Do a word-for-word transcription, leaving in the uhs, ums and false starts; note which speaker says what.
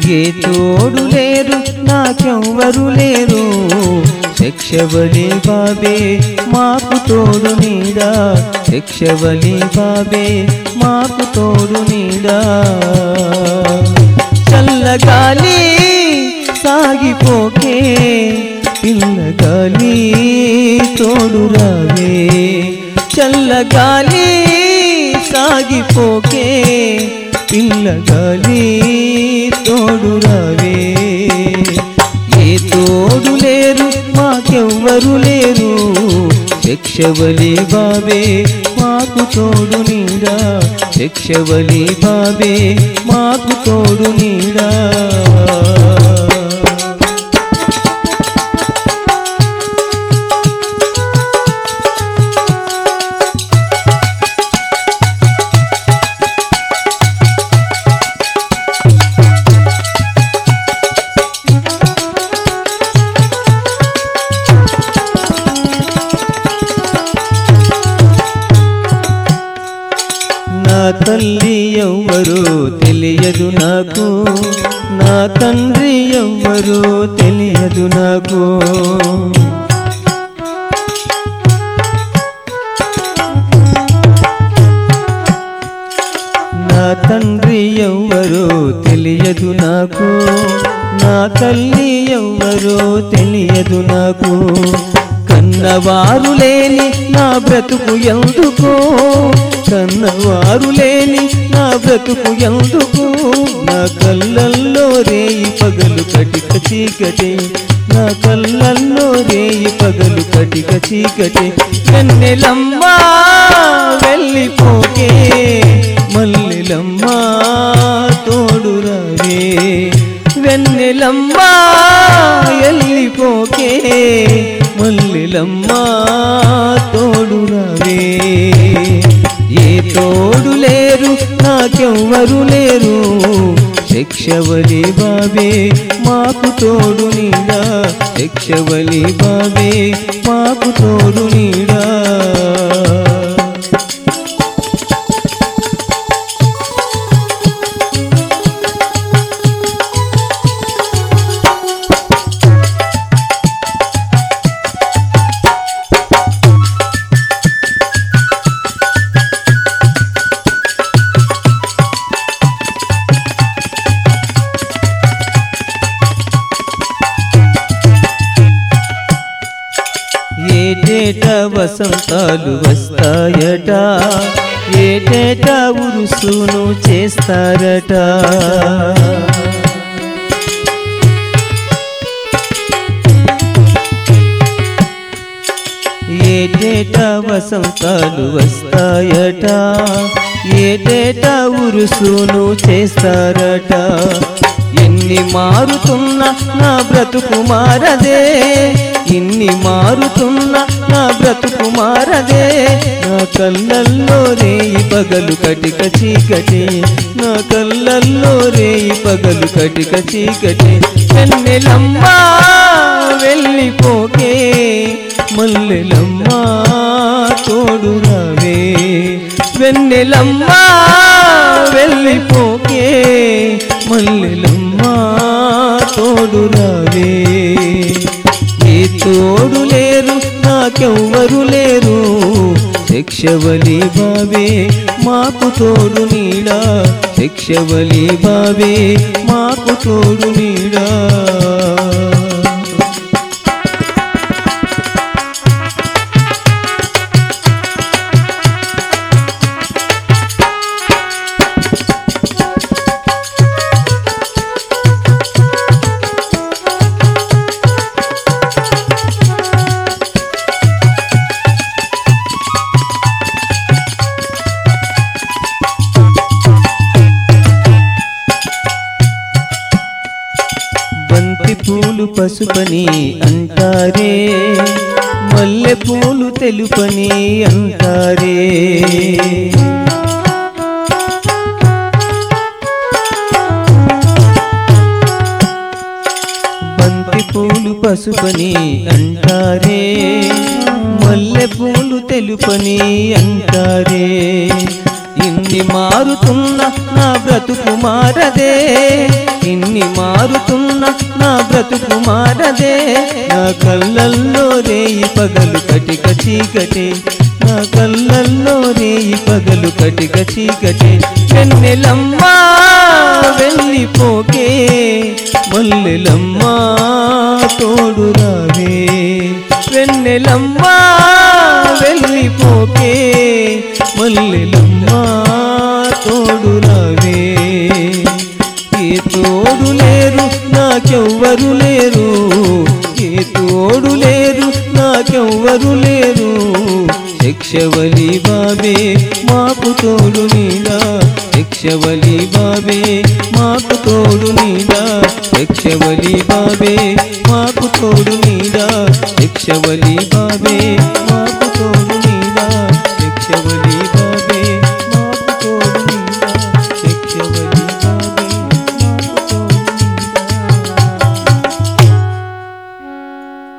Speaker 1: ఏ తోడు లేరు నాకెవ్వరు లేరు శిక్షవలి బాబే మాకు తోడు నీడా శిక్షవలి బాబే మాకు తోడు నీడా చల్లగాలి సాగిపోకే పిల్లగాలి తోడు రావే చల్లగాలి సాగిపోకే పిల్లగాలి తోడు రావే ఏ తోడు లేరు మాకెవ్వరు లేరు శిక్షవలి బాబే మాకు తోడు నీడా శిక్షవలి బాబే మాకు తోడు నీడా నా తల్లి ఎవ్వరో తెలియదు నాకు నా తండ్రి ఎవ్వరో తెలియదు నాకు నా తండ్రి ఎవ్వరో తెలియదు నాకు నా తల్లి ఎవ్వరో తెలియదు నాకు కన్నవారు లేని నా బ్రతుకు ఎందుకో కన్నవారు లేని నా బ్రతుకు ఎందుకు నా కళ్ళల్లో రేయి పగలు కటిక చీకటి నా కళ్ళల్లో రేయి పగలు కటిక చీకటి వెన్నెలమ్మా వెళ్ళిపోకే మల్లెలమ్మా తోడు రావే వెన్నెలమ్మా వెళ్ళిపోకే మల్లెలమ్మా తోడు రావే ఏ తోడు లేరు నాకెవ్వరు లేరు శిక్షవలి బాబే మాకు తోడు నీడా శిక్షవలి బాబే మాకు తోడు నీడా ఏటేటా వసంతాలు వస్తాయట ఏటేటా ఉరుసును చేస్తారట ఏటేటా వసంతాలు వస్తాయట ఏటేటా ఉరుసును చేస్తారట ఎన్ని మారుతున్నా నా బ్రతుకు మారదే ఇన్ని మారుతున్నా నా బ్రతుకు మారదే నా కళ్ళల్లో రేయి పగలు కటిక చీకటి నా కళ్ళల్లో రేయి పగలు కటిక చీకటి వెన్నెలమ్మా వెళ్ళిపోకే మల్లెలమ్మా తోడు రావే వెన్నెలమ్మా వెళ్ళిపోకే మల్లెలమ్మా తోడు రావే ఏ తోడు లేరు నాకెవ్వరు లేరు శిక్షవలి బాబే మాకు తోడు నీడా శిక్షవలి బాబే మాకు తోడు నీడా బంతి పూలు పసుపని అంటారే మల్లె పూలు తెలుపని అంటారే బంతి పూలు పసుపని అంటారే మల్లె పూలు తెలుపని అంటారే ఇన్ని మారుతున్న నా బ్రతుకు మారదే, ఇన్ని మారుతున్న నా బ్రతుకు మారదే. నా కళ్ళల్లో రేయి పగలు కటిక చీకటే, నా కళ్ళల్లో రేయి పగలు కటిక చీకటే. వెన్నెలమ్మా వెళ్ళిపోకే, మల్లెలమ్మా తోడు రావే. వెన్నెలమ్మా వెళ్ళిపోకే, మల్లెలమ్మా తోడు రావే. ఏ తోడు లేరు నాకెవ్వరు లేరు, ఏ తోడు లేరు నాకెవ్వరు లేరు. శిక్షవలి బాబే మాకు తోడు నీడా, శిక్షవలి బాబే మాకు తోడు నీడా, శిక్షవలి బాబే మాకు తోడు నీడా, శిక్షవలి బాబే మా